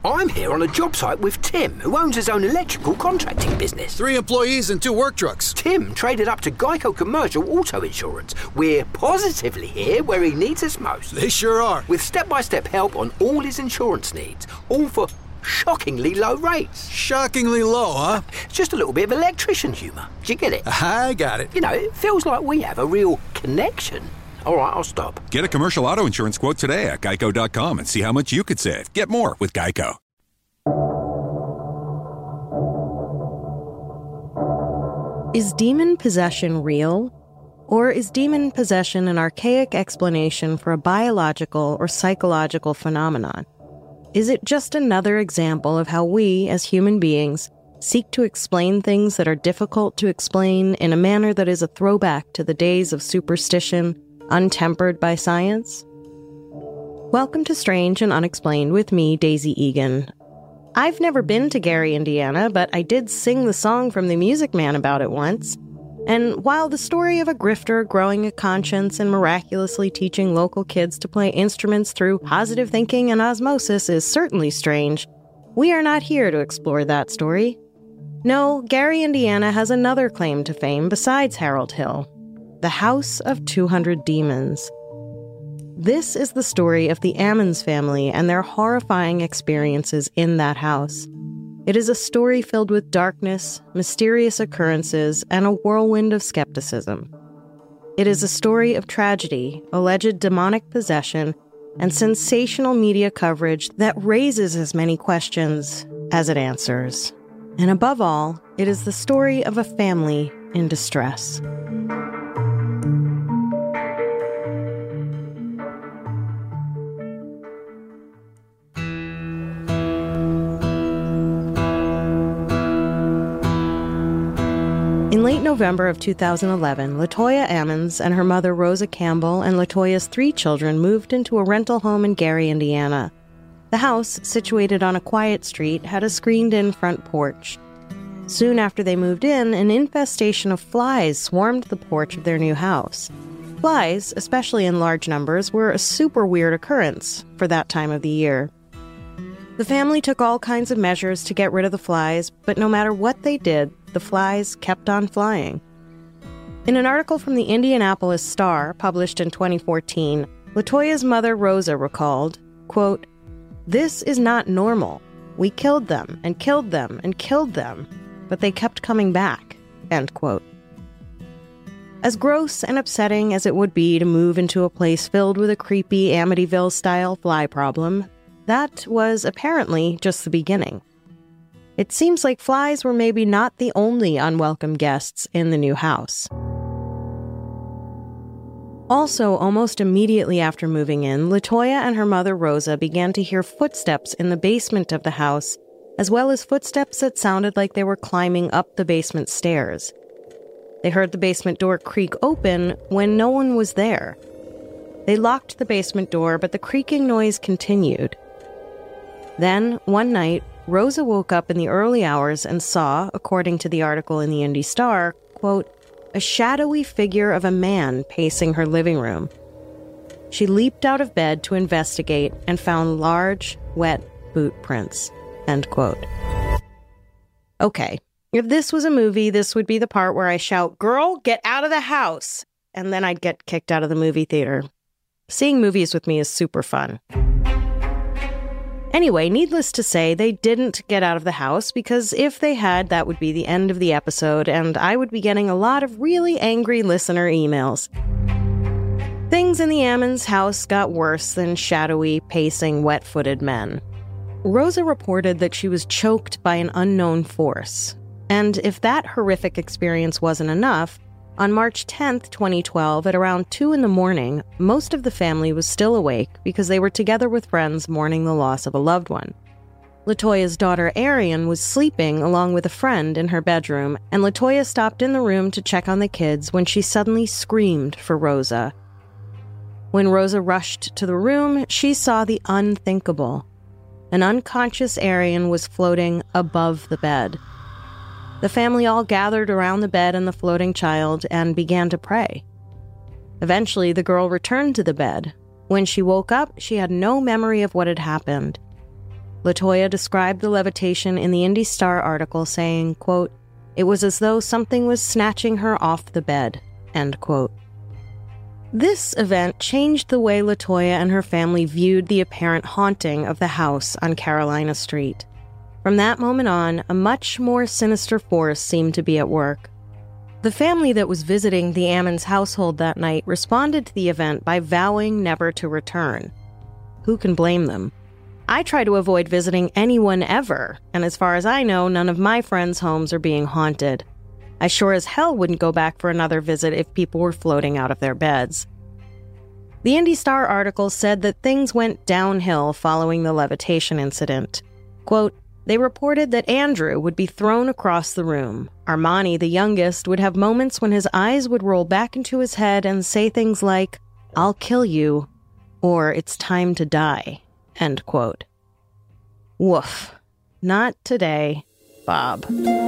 I'm here on a job site with Tim, who owns his own electrical contracting business. 3 employees and 2 work trucks. Tim traded up to Geico Commercial Auto Insurance. We're positively here where he needs us most. They sure are. With step-by-step help on all his insurance needs, all for shockingly low rates. Shockingly low, huh? It's just a little bit of electrician humour. Do you get it? I got it. You know, it feels like we have a real connection. All right, I'll stop. Get a commercial auto insurance quote today at geico.com and see how much you could save. Get more with Geico. Is demon possession real? Or is demon possession an archaic explanation for a biological or psychological phenomenon? Is it just another example of how we, as human beings, seek to explain things that are difficult to explain in a manner that is a throwback to the days of superstition, untempered by science? Welcome to Strange and Unexplained with me, Daisy Egan. I've never been to Gary, Indiana, but I did sing the song from The Music Man about it once. And while the story of a grifter growing a conscience and miraculously teaching local kids to play instruments through positive thinking and osmosis is certainly strange, we are not here to explore that story. No, Gary, Indiana has another claim to fame besides Harold Hill: the House of 200 Demons. This is the story of the Ammons family and their horrifying experiences in that house. It is a story filled with darkness, mysterious occurrences, and a whirlwind of skepticism. It is a story of tragedy, alleged demonic possession, and sensational media coverage that raises as many questions as it answers. And above all, it is the story of a family in distress. In late November of 2011, LaToya Ammons and her mother Rosa Campbell and LaToya's 3 children moved into a rental home in Gary, Indiana. The house, situated on a quiet street, had a screened-in front porch. Soon after they moved in, an infestation of flies swarmed the porch of their new house. Flies, especially in large numbers, were a super weird occurrence for that time of the year. The family took all kinds of measures to get rid of the flies, but no matter what they did, the flies kept on flying. In an article from the Indianapolis Star, published in 2014, LaToya's mother Rosa recalled, quote, "This is not normal. We killed them and killed them and killed them, but they kept coming back," end quote. As gross and upsetting as it would be to move into a place filled with a creepy Amityville-style fly problem, that was apparently just the beginning. It seems like flies were maybe not the only unwelcome guests in the new house. Also, almost immediately after moving in, LaToya and her mother Rosa began to hear footsteps in the basement of the house, as well as footsteps that sounded like they were climbing up the basement stairs. They heard the basement door creak open when no one was there. They locked the basement door, but the creaking noise continued. Then, one night, Rosa woke up in the early hours and saw, according to the article in the Indy Star, quote, "a shadowy figure of a man pacing her living room." She leaped out of bed to investigate and found large, wet boot prints, end quote. Okay, if this was a movie, this would be the part where I shout, "Girl, get out of the house!" and then I'd get kicked out of the movie theater. Seeing movies with me is super fun. Anyway, needless to say, they didn't get out of the house, because if they had, that would be the end of the episode, and I would be getting a lot of really angry listener emails. Things in the Ammons house got worse than shadowy, pacing, wet-footed men. Rosa reported that she was choked by an unknown force. And if that horrific experience wasn't enough, on March 10th, 2012, at around 2 a.m, most of the family was still awake because they were together with friends mourning the loss of a loved one. LaToya's daughter Arian was sleeping along with a friend in her bedroom, and LaToya stopped in the room to check on the kids when she suddenly screamed for Rosa. When Rosa rushed to the room, she saw the unthinkable. An unconscious Arian was floating above the bed. The family all gathered around the bed and the floating child and began to pray. Eventually, the girl returned to the bed. When she woke up, she had no memory of what had happened. LaToya described the levitation in the Indy Star article saying, quote, "It was as though something was snatching her off the bed," end quote. This event changed the way LaToya and her family viewed the apparent haunting of the house on Carolina Street. From that moment on, a much more sinister force seemed to be at work. The family that was visiting the Ammons household that night responded to the event by vowing never to return. Who can blame them? I try to avoid visiting anyone ever, and as far as I know, none of my friends' homes are being haunted. I sure as hell wouldn't go back for another visit if people were floating out of their beds. The Indy Star article said that things went downhill following the levitation incident. Quote, "They reported that Andrew would be thrown across the room. Armani, the youngest, would have moments when his eyes would roll back into his head and say things like, 'I'll kill you,' or 'It's time to die,' end quote. Woof. Not today, Bob."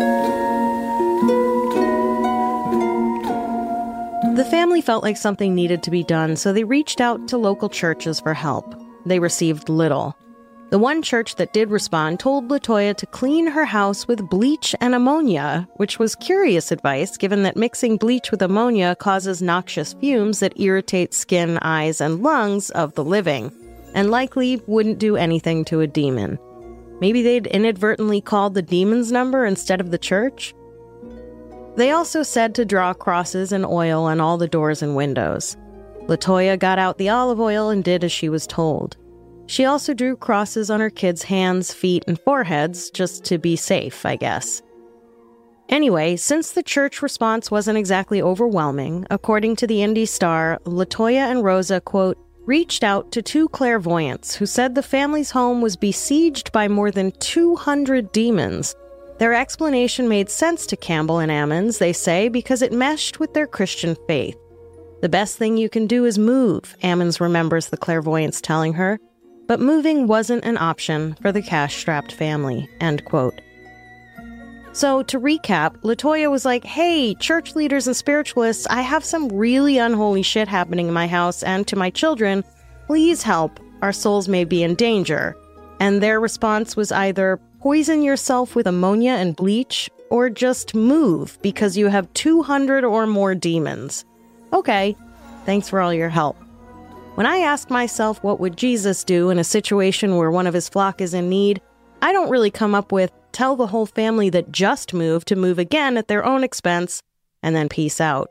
The family felt like something needed to be done, so they reached out to local churches for help. They received little. The one church that did respond told LaToya to clean her house with bleach and ammonia, which was curious advice given that mixing bleach with ammonia causes noxious fumes that irritate skin, eyes, and lungs of the living, and likely wouldn't do anything to a demon. Maybe they'd inadvertently called the demon's number instead of the church? They also said to draw crosses and oil on all the doors and windows. LaToya got out the olive oil and did as she was told. She also drew crosses on her kids' hands, feet, and foreheads, just to be safe, I guess. Anyway, since the church response wasn't exactly overwhelming, according to the Indy Star, LaToya and Rosa, quote, "reached out to two clairvoyants who said the family's home was besieged by more than 200 demons. Their explanation made sense to Campbell and Ammons, they say, because it meshed with their Christian faith. The best thing you can do is move," Ammons remembers the clairvoyants telling her. But moving wasn't an option for the cash-strapped family, end quote. So, to recap, LaToya was like, "Hey, church leaders and spiritualists, I have some really unholy shit happening in my house and to my children. Please help. Our souls may be in danger." And their response was either poison yourself with ammonia and bleach, or just move because you have 200 or more demons. Okay, thanks for all your help. When I ask myself what would Jesus do in a situation where one of his flock is in need, I don't really come up with tell the whole family that just moved to move again at their own expense and then peace out.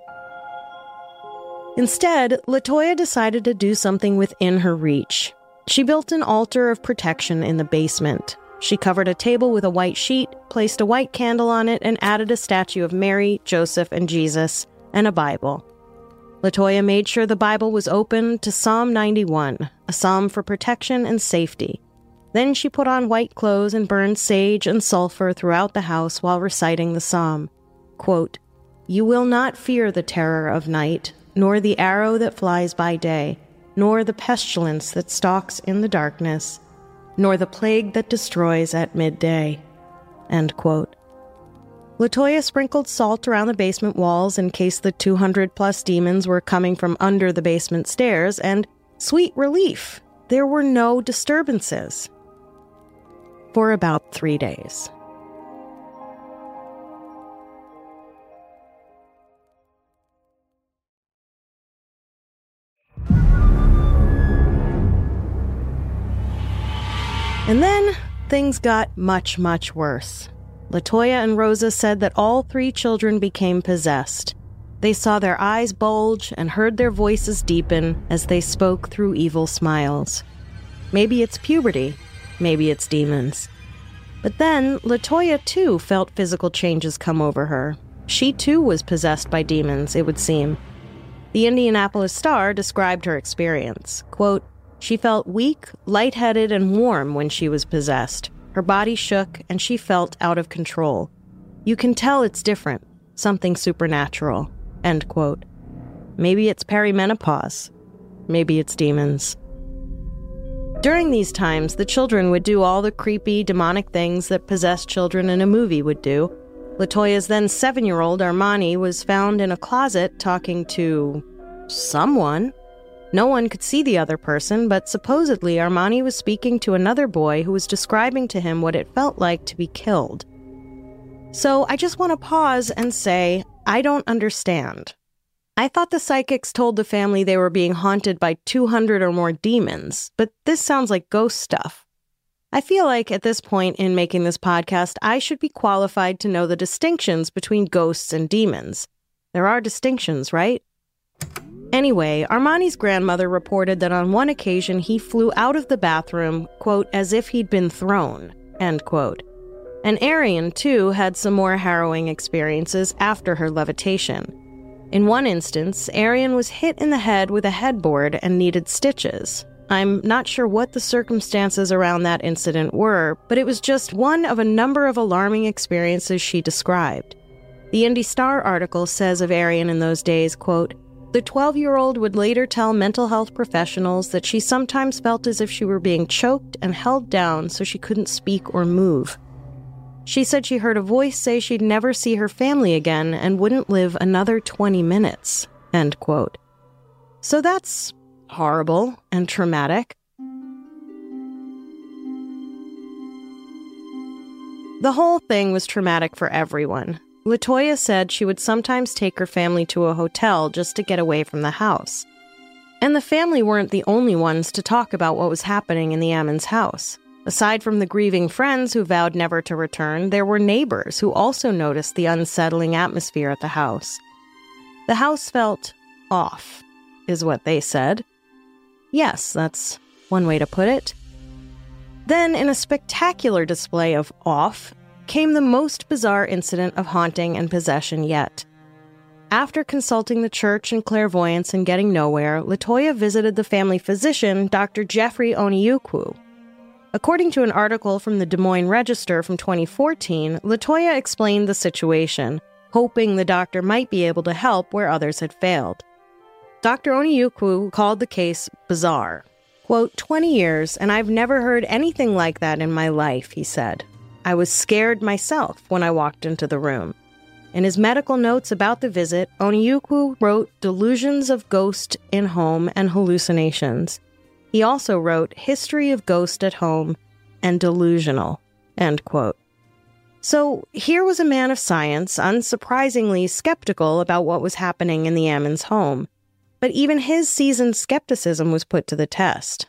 Instead, LaToya decided to do something within her reach. She built an altar of protection in the basement. She covered a table with a white sheet, placed a white candle on it, and added a statue of Mary, Joseph, and Jesus, and a Bible. LaToya made sure the Bible was open to Psalm 91, a psalm for protection and safety. Then she put on white clothes and burned sage and sulfur throughout the house while reciting the psalm. Quote, "You will not fear the terror of night, nor the arrow that flies by day, nor the pestilence that stalks in the darkness, nor the plague that destroys at midday." End quote. LaToya sprinkled salt around the basement walls in case the 200-plus demons were coming from under the basement stairs, and sweet relief, there were no disturbances. For about 3 days. And then things got much, much worse. LaToya and Rosa said that all 3 children became possessed. They saw their eyes bulge and heard their voices deepen as they spoke through evil smiles. Maybe it's puberty, maybe it's demons. But then LaToya too felt physical changes come over her. She too was possessed by demons, it would seem. The Indianapolis Star described her experience. Quote, "She felt weak, lightheaded, and warm when she was possessed. Her body shook, and she felt out of control. You can tell it's different, something supernatural." End quote. Maybe it's perimenopause. Maybe it's demons. During these times, the children would do all the creepy, demonic things that possessed children in a movie would do. LaToya's then 7-year-old Armani was found in a closet talking to someone. No one could see the other person, but supposedly Armani was speaking to another boy who was describing to him what it felt like to be killed. So I just want to pause and say, I don't understand. I thought the psychics told the family they were being haunted by 200 or more demons, but this sounds like ghost stuff. I feel like at this point in making this podcast, I should be qualified to know the distinctions between ghosts and demons. There are distinctions, right? Anyway, Armani's grandmother reported that on one occasion he flew out of the bathroom, quote, as if he'd been thrown, end quote. And Arian, too, had some more harrowing experiences after her levitation. In one instance, Arian was hit in the head with a headboard and needed stitches. I'm not sure what the circumstances around that incident were, but it was just one of a number of alarming experiences she described. The Indy Star article says of Arian in those days, quote, the 12-year-old would later tell mental health professionals that she sometimes felt as if she were being choked and held down so she couldn't speak or move. She said she heard a voice say she'd never see her family again and wouldn't live another 20 minutes, end quote. So that's horrible and traumatic. The whole thing was traumatic for everyone. LaToya said she would sometimes take her family to a hotel just to get away from the house. And the family weren't the only ones to talk about what was happening in the Ammons house. Aside from the grieving friends who vowed never to return, there were neighbors who also noticed the unsettling atmosphere at the house. The house felt off, is what they said. Yes, that's one way to put it. Then, in a spectacular display of off, came the most bizarre incident of haunting and possession yet. After consulting the church and clairvoyance and getting nowhere, LaToya visited the family physician, Dr. Jeffrey Oniukwu. According to an article from the Des Moines Register from 2014, LaToya explained the situation, hoping the doctor might be able to help where others had failed. Dr. Oniukwu called the case bizarre. Quote, 20 years, and I've never heard anything like that in my life, he said. I was scared myself when I walked into the room. In his medical notes about the visit, Oniukwu wrote delusions of ghost in home and hallucinations. He also wrote history of ghost at home and delusional, end quote. So here was a man of science, unsurprisingly skeptical about what was happening in the Ammons home. But even his seasoned skepticism was put to the test.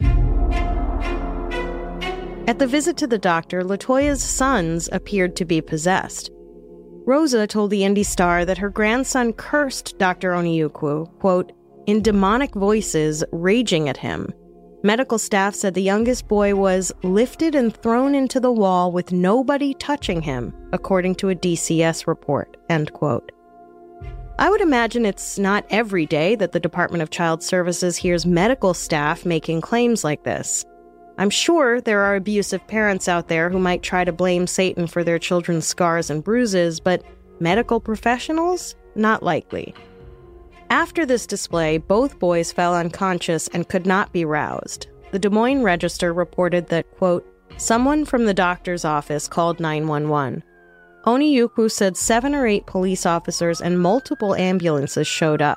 At the visit to the doctor, LaToya's sons appeared to be possessed. Rosa told the Indy Star that her grandson cursed Dr. Oniukwu, quote, in demonic voices, raging at him. Medical staff said the youngest boy was lifted and thrown into the wall with nobody touching him, according to a DCS report, end quote. I would imagine it's not every day that the Department of Child Services hears medical staff making claims like this. I'm sure there are abusive parents out there who might try to blame Satan for their children's scars and bruises, but medical professionals? Not likely. After this display, both boys fell unconscious and could not be roused. The Des Moines Register reported that, quote, someone from the doctor's office called 911. Oniukwu said 7 or 8 police officers and multiple ambulances showed up.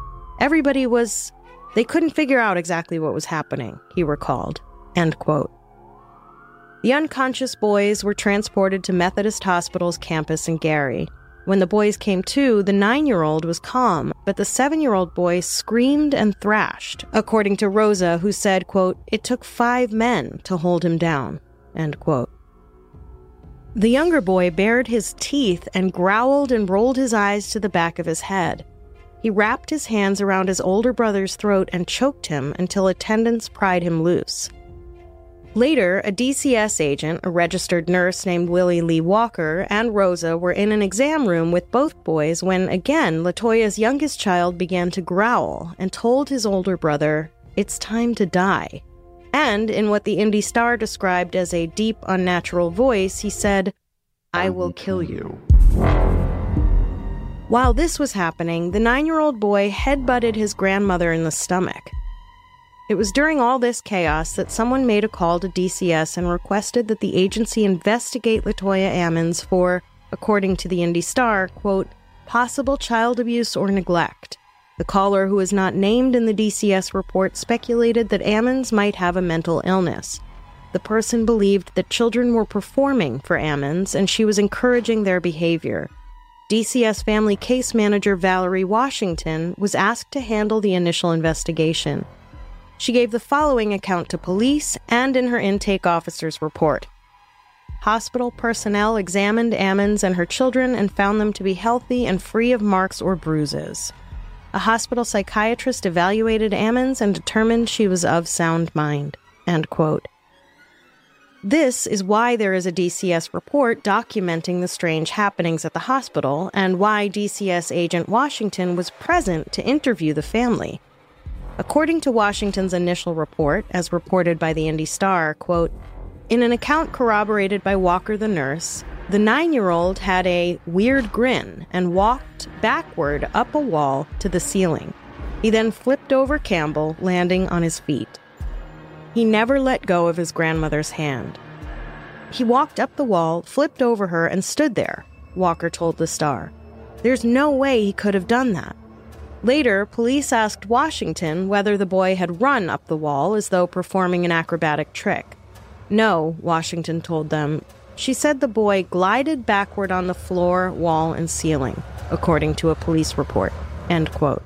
They couldn't figure out exactly what was happening, he recalled. End quote. The unconscious boys were transported to Methodist Hospital's campus in Gary. When the boys came to, the 9-year-old was calm, but the 7-year-old boy screamed and thrashed, according to Rosa, who said, quote, it took 5 men to hold him down, end quote. The younger boy bared his teeth and growled and rolled his eyes to the back of his head. He wrapped his hands around his older brother's throat and choked him until attendants pried him loose. Later, a DCS agent, a registered nurse named Willie Lee Walker, and Rosa were in an exam room with both boys when, again, LaToya's youngest child began to growl and told his older brother, it's time to die. And, in what the Indy Star described as a deep, unnatural voice, he said, I will kill you. While this was happening, the 9-year-old boy headbutted his grandmother in the stomach. It was during all this chaos that someone made a call to DCS and requested that the agency investigate LaToya Ammons for, according to the Indy Star, quote, possible child abuse or neglect. The caller, who was not named in the DCS report, speculated that Ammons might have a mental illness. The person believed that children were performing for Ammons, and she was encouraging their behavior. DCS family case manager Valerie Washington was asked to handle the initial investigation. She gave the following account to police and in her intake officer's report. Hospital personnel examined Ammons and her children and found them to be healthy and free of marks or bruises. A hospital psychiatrist evaluated Ammons and determined she was of sound mind. End quote. This is why there is a DCS report documenting the strange happenings at the hospital and why DCS agent Washington was present to interview the family. According to Washington's initial report, as reported by the Indy Star, quote, in an account corroborated by Walker the nurse, the 9-year-old had a weird grin and walked backward up a wall to the ceiling. He then flipped over Campbell, landing on his feet. He never let go of his grandmother's hand. He walked up the wall, flipped over her, and stood there, Walker told the Star. There's no way he could have done that. Later, police asked Washington whether the boy had run up the wall as though performing an acrobatic trick. No, Washington told them. She said the boy glided backward on the floor, wall, and ceiling, according to a police report. End quote.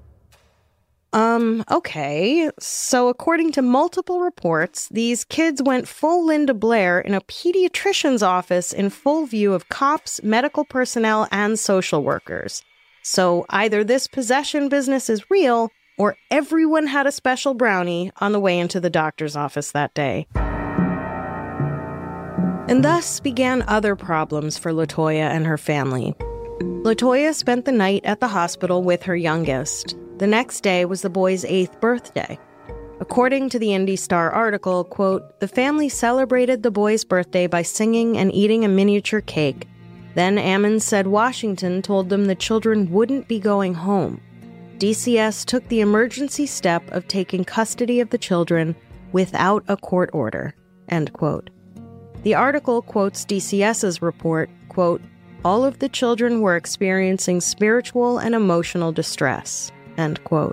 Okay. So according to multiple reports, these kids went full Linda Blair in a pediatrician's office in full view of cops, medical personnel, and social workers. So either this possession business is real, or everyone had a special brownie on the way into the doctor's office that day. And thus began other problems for LaToya and her family. LaToya spent the night at the hospital with her youngest. The next day was the boy's 8th birthday. According to the Indy Star article, quote, the family celebrated the boy's birthday by singing and eating a miniature cake. Then Ammons said Washington told them the children wouldn't be going home. DCS took the emergency step of taking custody of the children without a court order, end quote. The article quotes DCS's report, quote, all of the children were experiencing spiritual and emotional distress, end quote.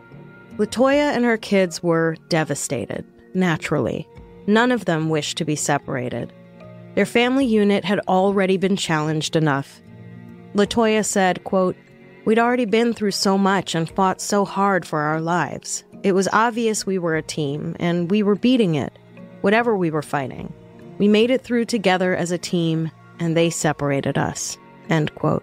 LaToya and her kids were devastated, naturally. None of them wished to be separated. Their family unit had already been challenged enough. LaToya said, quote, we'd already been through so much and fought so hard for our lives. It was obvious we were a team, and we were beating it, whatever we were fighting. We made it through together as a team, and they separated us, end quote.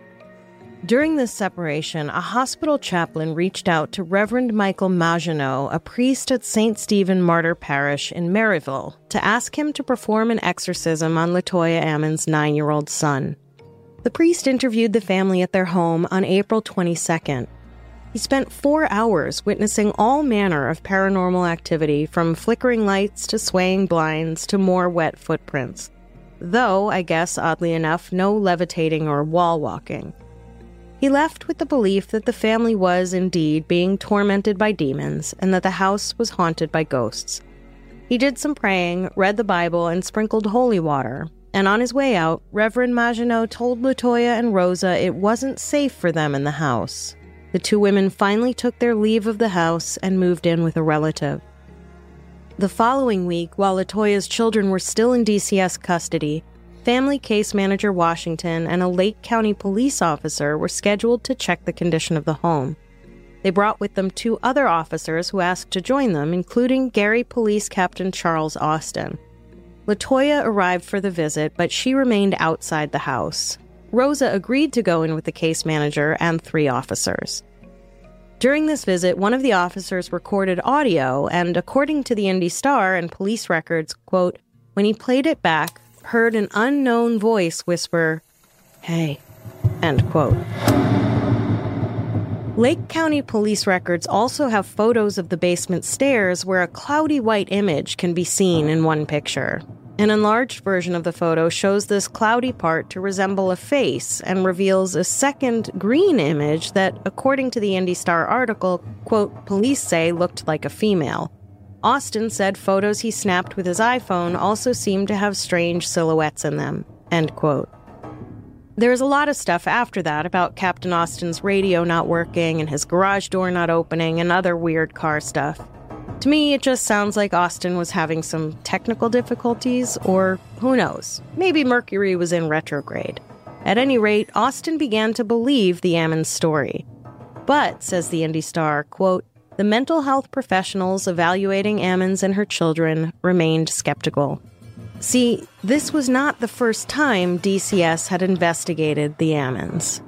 During this separation, a hospital chaplain reached out to Reverend Michael Maginot, a priest at St. Stephen Martyr Parish in Maryville, to ask him to perform an exorcism on LaToya Ammons' 9-year-old son. The priest interviewed the family at their home on April 22nd. He spent 4 hours witnessing all manner of paranormal activity, from flickering lights to swaying blinds to more wet footprints. Though, I guess, oddly enough, no levitating or wall walking. He left with the belief that the family was, indeed, being tormented by demons and that the house was haunted by ghosts. He did some praying, read the Bible, and sprinkled holy water. And on his way out, Reverend Maginot told LaToya and Rosa it wasn't safe for them in the house. The two women finally took their leave of the house and moved in with a relative. The following week, while LaToya's children were still in DCS custody, family case manager Washington and a Lake County police officer were scheduled to check the condition of the home. They brought with them 2 other officers who asked to join them, including Gary Police Captain Charles Austin. LaToya arrived for the visit, but she remained outside the house. Rosa agreed to go in with the case manager and 3 officers. During this visit, one of the officers recorded audio and, according to the Indy Star and police records, quote, when he played it back, heard an unknown voice whisper, "Hey," end quote. Lake County police records also have photos of the basement stairs where a cloudy white image can be seen in one picture. An enlarged version of the photo shows this cloudy part to resemble a face and reveals a second green image that, according to the Indy Star article, quote, police say looked like a female. Austin said photos he snapped with his iPhone also seemed to have strange silhouettes in them, end quote. There's a lot of stuff after that about Captain Austin's radio not working and his garage door not opening and other weird car stuff. To me, it just sounds like Austin was having some technical difficulties, or who knows, maybe Mercury was in retrograde. At any rate, Austin began to believe the Ammons story. But, says the Indy Star, quote, the mental health professionals evaluating Ammons and her children remained skeptical. See, this was not the first time DCS had investigated the Ammons.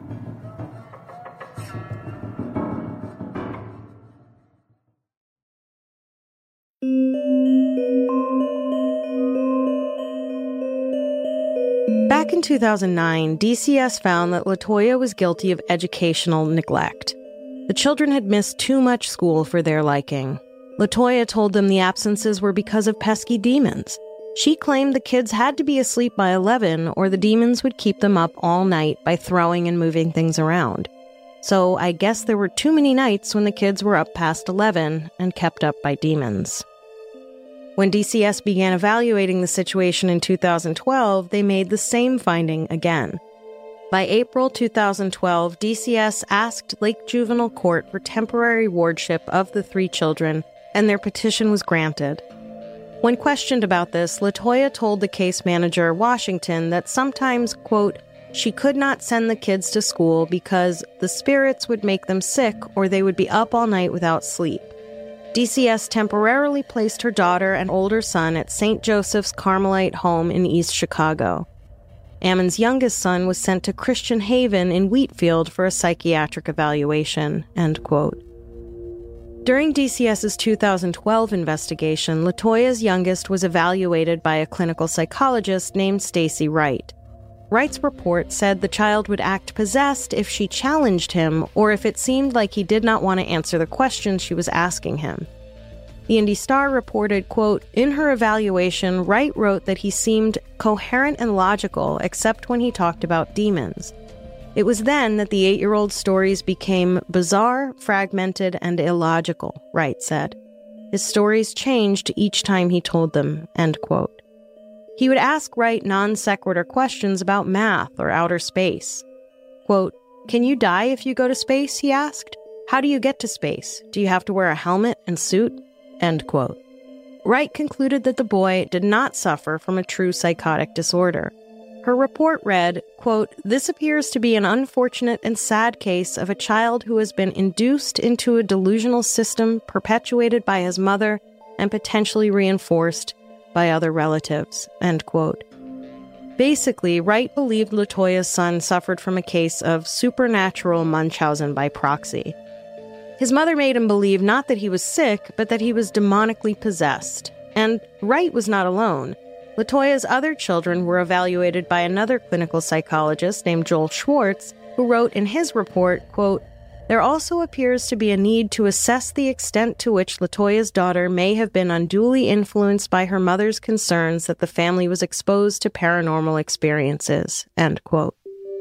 Back in 2009, DCS found that LaToya was guilty of educational neglect. The children had missed too much school for their liking. LaToya told them the absences were because of pesky demons. She claimed the kids had to be asleep by 11 or the demons would keep them up all night by throwing and moving things around. So I guess there were too many nights when the kids were up past 11 and kept up by demons. When DCS began evaluating the situation in 2012, they made the same finding again. By April 2012, DCS asked Lake Juvenile Court for temporary wardship of the 3 children, and their petition was granted. When questioned about this, LaToya told the case manager, Washington, that sometimes, quote, she could not send the kids to school because the spirits would make them sick or they would be up all night without sleep. DCS temporarily placed her daughter and older son at St. Joseph's Carmelite home in East Chicago. Ammon's youngest son was sent to Christian Haven in Wheatfield for a psychiatric evaluation, end quote. During DCS's 2012 investigation, LaToya's youngest was evaluated by a clinical psychologist named Stacy Wright. Wright's report said the child would act possessed if she challenged him or if it seemed like he did not want to answer the questions she was asking him. The Indy Star reported, quote, in her evaluation, Wright wrote that he seemed coherent and logical except when he talked about demons. It was then that the 8-year-old's stories became bizarre, fragmented, and illogical, Wright said. His stories changed each time he told them, end quote. He would ask Wright non-sequitur questions about math or outer space. Quote, can you die if you go to space, he asked. How do you get to space? Do you have to wear a helmet and suit? End quote. Wright concluded that the boy did not suffer from a true psychotic disorder. Her report read, quote, this appears to be an unfortunate and sad case of a child who has been induced into a delusional system perpetuated by his mother and potentially reinforced by other relatives, end quote. Basically, Wright believed LaToya's son suffered from a case of supernatural Munchausen by proxy. His mother made him believe not that he was sick, but that he was demonically possessed. And Wright was not alone. LaToya's other children were evaluated by another clinical psychologist named Joel Schwartz, who wrote in his report, quote, there also appears to be a need to assess the extent to which LaToya's daughter may have been unduly influenced by her mother's concerns that the family was exposed to paranormal experiences, end quote.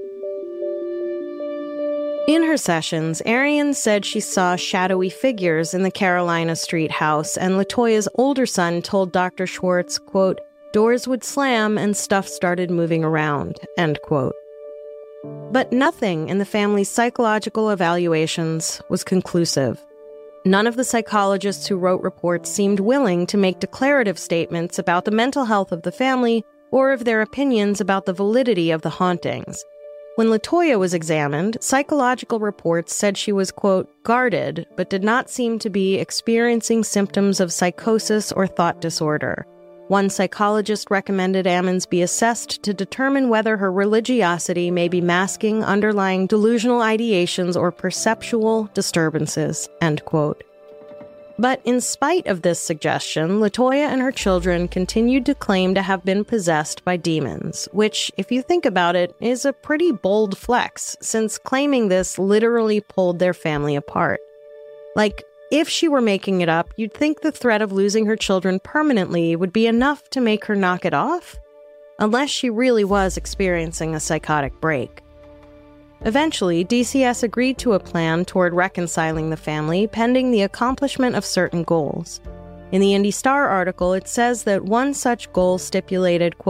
In her sessions, Arian said she saw shadowy figures in the Carolina Street house, and LaToya's older son told Dr. Schwartz, quote, doors would slam and stuff started moving around, end quote. But nothing in the family's psychological evaluations was conclusive. None of the psychologists who wrote reports seemed willing to make declarative statements about the mental health of the family or of their opinions about the validity of the hauntings. When LaToya was examined, psychological reports said she was, quote, guarded, but did not seem to be experiencing symptoms of psychosis or thought disorder. One psychologist recommended Ammons be assessed to determine whether her religiosity may be masking underlying delusional ideations or perceptual disturbances, end quote. But in spite of this suggestion, LaToya and her children continued to claim to have been possessed by demons, which, if you think about it, is a pretty bold flex, since claiming this literally pulled their family apart. Like, if she were making it up, you'd think the threat of losing her children permanently would be enough to make her knock it off, unless she really was experiencing a psychotic break. Eventually, DCS agreed to a plan toward reconciling the family, pending the accomplishment of certain goals. In the Indy Star article, it says that one such goal stipulated, quote,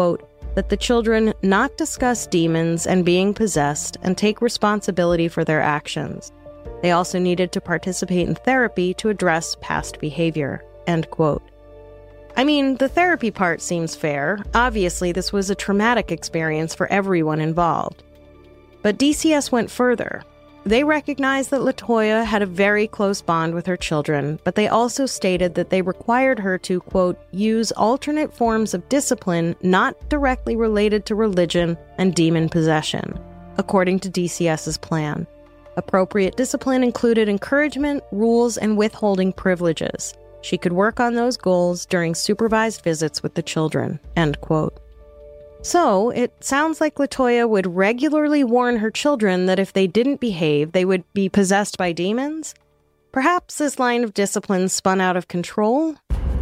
that the children not discuss demons and being possessed and take responsibility for their actions. They also needed to participate in therapy to address past behavior, end quote. I mean, the therapy part seems fair. Obviously, this was a traumatic experience for everyone involved. But DCS went further. They recognized that LaToya had a very close bond with her children, but they also stated that they required her to, quote, use alternate forms of discipline not directly related to religion and demon possession, according to DCS's plan. Appropriate discipline included encouragement, rules, and withholding privileges. She could work on those goals during supervised visits with the children, end quote. So, it sounds like LaToya would regularly warn her children that if they didn't behave, they would be possessed by demons? Perhaps this line of discipline spun out of control?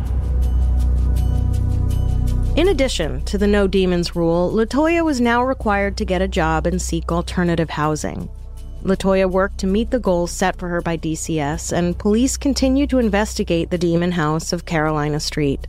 In addition to the no demons rule, LaToya was now required to get a job and seek alternative housing. LaToya worked to meet the goals set for her by DCS, and police continued to investigate the demon house of Carolina Street.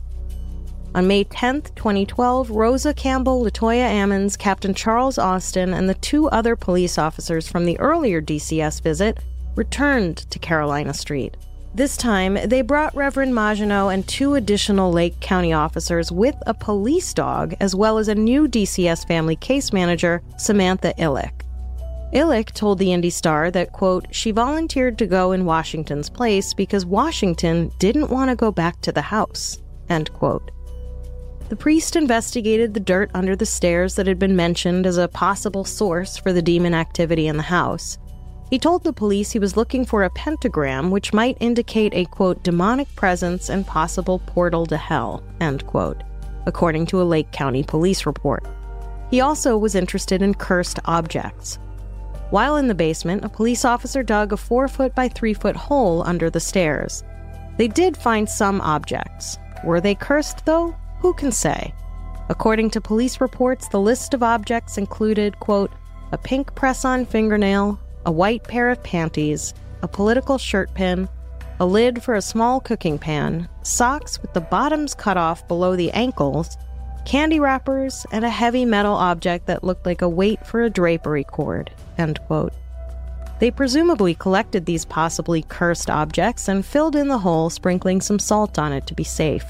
On May 10, 2012, Rosa Campbell, LaToya Ammons, Captain Charles Austin, and the two other police officers from the earlier DCS visit returned to Carolina Street. This time, they brought Reverend Maginot and two additional Lake County officers with a police dog, as well as a new DCS family case manager, Samantha Illick. Illick told the Indy Star that, quote, she volunteered to go in Washington's place because Washington didn't want to go back to the house, end quote. The priest investigated the dirt under the stairs that had been mentioned as a possible source for the demon activity in the house. He told the police he was looking for a pentagram which might indicate a, quote, demonic presence and possible portal to hell, end quote, according to a Lake County police report. He also was interested in cursed objects. While in the basement, a police officer dug a 4-foot by 3-foot hole under the stairs. They did find some objects. Were they cursed, though? Who can say? According to police reports, the list of objects included, quote, a pink press-on fingernail, a white pair of panties, a political shirt pin, a lid for a small cooking pan, socks with the bottoms cut off below the ankles, candy wrappers, and a heavy metal object that looked like a weight for a drapery cord, end quote. They presumably collected these possibly cursed objects and filled in the hole, sprinkling some salt on it to be safe.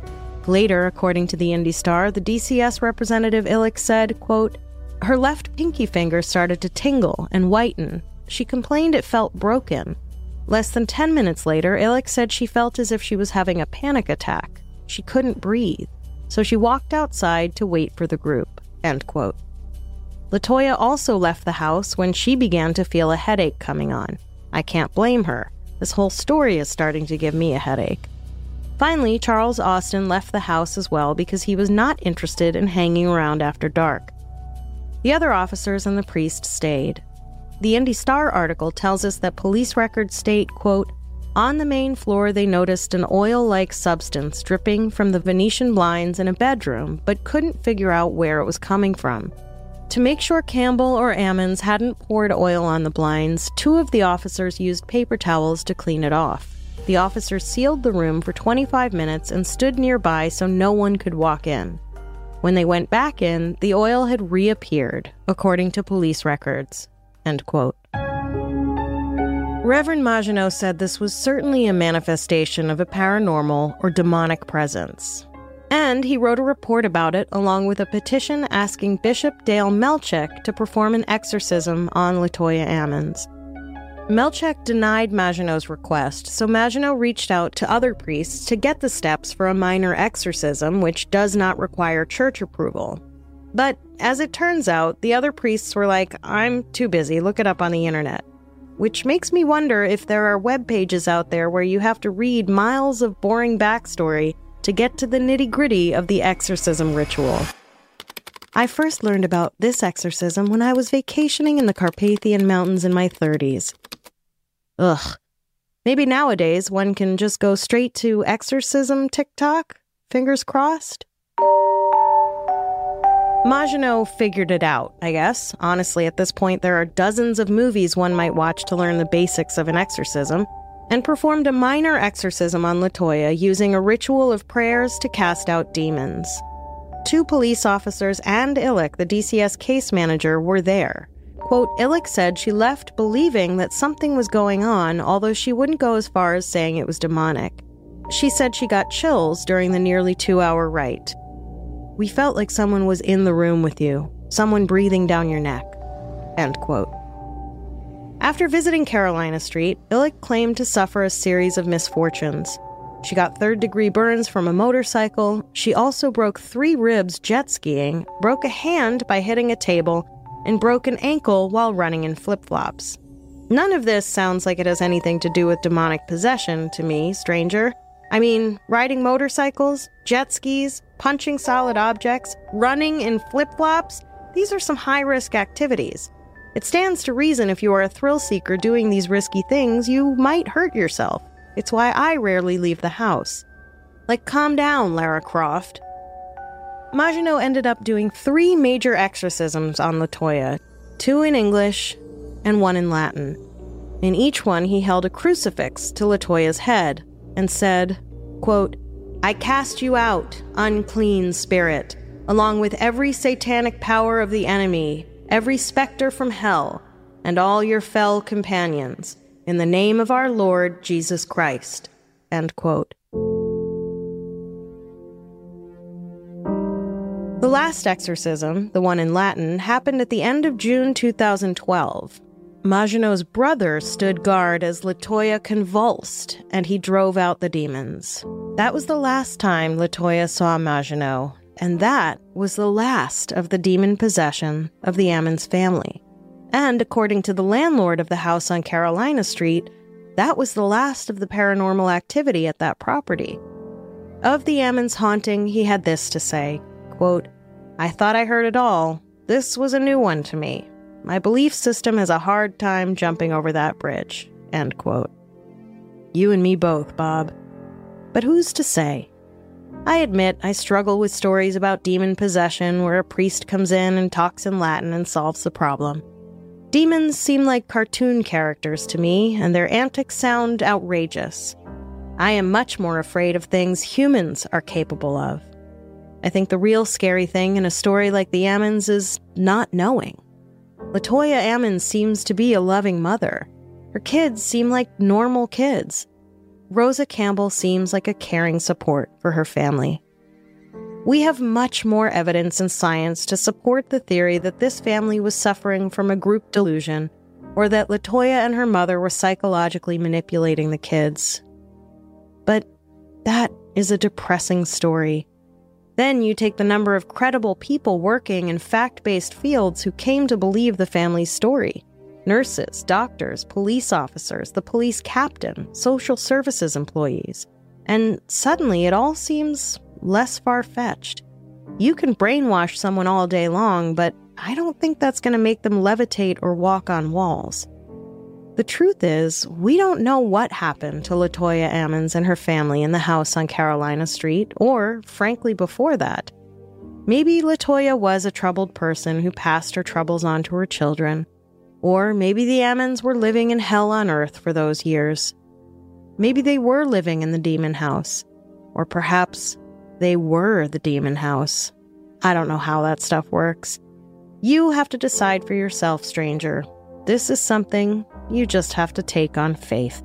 Later, according to the Indy Star, the DCS representative Illick said, quote, her left pinky finger started to tingle and whiten. She complained it felt broken. Less than 10 minutes later, Illick said she felt as if she was having a panic attack. She couldn't breathe. So she walked outside to wait for the group, end quote. LaToya also left the house when she began to feel a headache coming on. I can't blame her. This whole story is starting to give me a headache. Finally, Charles Austin left the house as well because he was not interested in hanging around after dark. The other officers and the priest stayed. The Indy Star article tells us that police records state, quote, on the main floor, they noticed an oil-like substance dripping from the Venetian blinds in a bedroom, but couldn't figure out where it was coming from. To make sure Campbell or Ammons hadn't poured oil on the blinds, two of the officers used paper towels to clean it off. The officers sealed the room for 25 minutes and stood nearby so no one could walk in. When they went back in, the oil had reappeared, according to police records, end quote. Reverend Maginot said this was certainly a manifestation of a paranormal or demonic presence. And he wrote a report about it along with a petition asking Bishop Dale Melchick to perform an exorcism on LaToya Ammons. Melchick denied Maginot's request, so Maginot reached out to other priests to get the steps for a minor exorcism, which does not require church approval. But as it turns out, the other priests were like, I'm too busy, look it up on the internet. Which makes me wonder if there are web pages out there where you have to read miles of boring backstory to get to the nitty-gritty of the exorcism ritual. I first learned about this exorcism when I was vacationing in the Carpathian Mountains in my 30s. Ugh. Maybe nowadays one can just go straight to exorcism TikTok? Fingers crossed? Maginot figured it out, I guess. Honestly, at this point, there are dozens of movies one might watch to learn the basics of an exorcism, and performed a minor exorcism on LaToya using a ritual of prayers to cast out demons. 2 police officers and Illick, the DCS case manager, were there. Quote, Illick said she left believing that something was going on, although she wouldn't go as far as saying it was demonic. She said she got chills during the nearly 2-hour rite. We felt like someone was in the room with you, someone breathing down your neck. End quote. After visiting Carolina Street, Illick claimed to suffer a series of misfortunes. She got third-degree burns from a motorcycle. She also broke 3 ribs jet skiing, broke a hand by hitting a table, and broke an ankle while running in flip-flops. None of this sounds like it has anything to do with demonic possession to me, stranger. I mean, riding motorcycles, jet skis, punching solid objects, running in flip-flops, these are some high-risk activities. It stands to reason if you are a thrill-seeker doing these risky things, you might hurt yourself. It's why I rarely leave the house. Like, calm down, Lara Croft. Maginot ended up doing 3 major exorcisms on LaToya, 2 in English and 1 in Latin. In each one, he held a crucifix to LaToya's head and said, quote, I cast you out, unclean spirit, along with every satanic power of the enemy, every specter from hell, and all your fell companions, in the name of our Lord Jesus Christ. End quote. The last exorcism, the one in Latin, happened at the end of June 2012. Maginot's brother stood guard as LaToya convulsed, and he drove out the demons. That was the last time LaToya saw Maginot, and that was the last of the demon possession of the Ammons family. And according to the landlord of the house on Carolina Street, that was the last of the paranormal activity at that property. Of the Ammons haunting, he had this to say, quote, I thought I heard it all. This was a new one to me. My belief system has a hard time jumping over that bridge. End quote. You and me both, Bob. But who's to say? I admit I struggle with stories about demon possession where a priest comes in and talks in Latin and solves the problem. Demons seem like cartoon characters to me, and their antics sound outrageous. I am much more afraid of things humans are capable of. I think the real scary thing in a story like the Ammons is not knowing. LaToya Ammons seems to be a loving mother. Her kids seem like normal kids. Rosa Campbell seems like a caring support for her family. We have much more evidence and science to support the theory that this family was suffering from a group delusion, or that LaToya and her mother were psychologically manipulating the kids. But that is a depressing story. Then you take the number of credible people working in fact-based fields who came to believe the family's story. Nurses, doctors, police officers, the police captain, social services employees. And suddenly it all seems less far-fetched. You can brainwash someone all day long, but I don't think that's going to make them levitate or walk on walls. The truth is, we don't know what happened to LaToya Ammons and her family in the house on Carolina Street, or, frankly, before that. Maybe LaToya was a troubled person who passed her troubles on to her children. Or maybe the Ammons were living in hell on earth for those years. Maybe they were living in the demon house. Or perhaps they were the demon house. I don't know how that stuff works. You have to decide for yourself, stranger. This is something you just have to take on faith.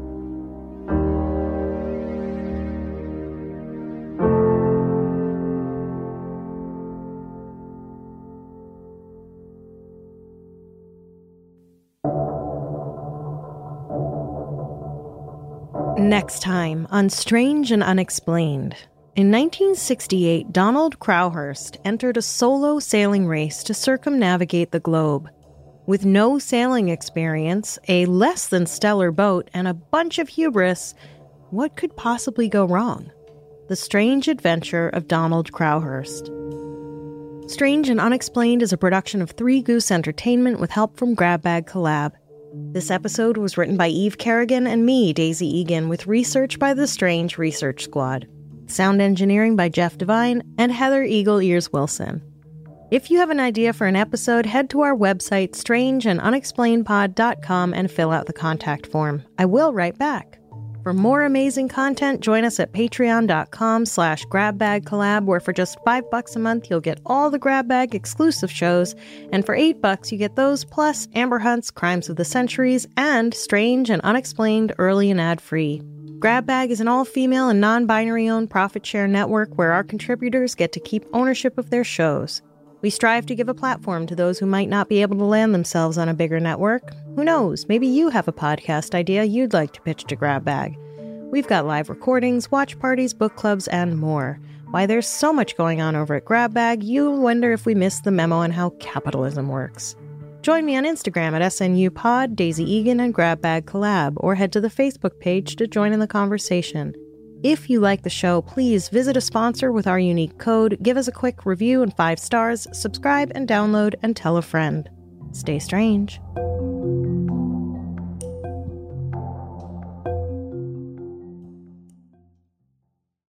Next time on Strange and Unexplained. In 1968, Donald Crowhurst entered a solo sailing race to circumnavigate the globe. With no sailing experience, a less-than-stellar boat, and a bunch of hubris, what could possibly go wrong? The Strange Adventure of Donald Crowhurst. Strange and Unexplained is a production of Three Goose Entertainment with help from Grab Bag Collab. This episode was written by Eve Kerrigan and me, Daisy Egan, with research by the Strange Research Squad. Sound engineering by Jeff Devine and Heather Eagle Ears Wilson. If you have an idea for an episode, head to our website, strangeandunexplainedpod.com, and fill out the contact form. I will write back. For more amazing content, join us at patreon.com/grabbagcollab, where for just $5 a month, you'll get all the Grab Bag exclusive shows, and for $8, you get those plus Amber Hunt's Crimes of the Centuries and Strange and Unexplained early and ad-free. Grab Bag is an all-female and non-binary owned profit share network where our contributors get to keep ownership of their shows. We strive to give a platform to those who might not be able to land themselves on a bigger network. Who knows, maybe you have a podcast idea you'd like to pitch to Grab Bag. We've got live recordings, watch parties, book clubs, and more. Why, there's so much going on over at Grab Bag, you'll wonder if we missed the memo on how capitalism works. Join me on Instagram at SNUPod, Daisy Egan, and Grab Bag Collab, or head to the Facebook page to join in the conversation. If you like the show, please visit a sponsor with our unique code, give us a quick review and 5 stars, subscribe and download, and tell a friend. Stay strange.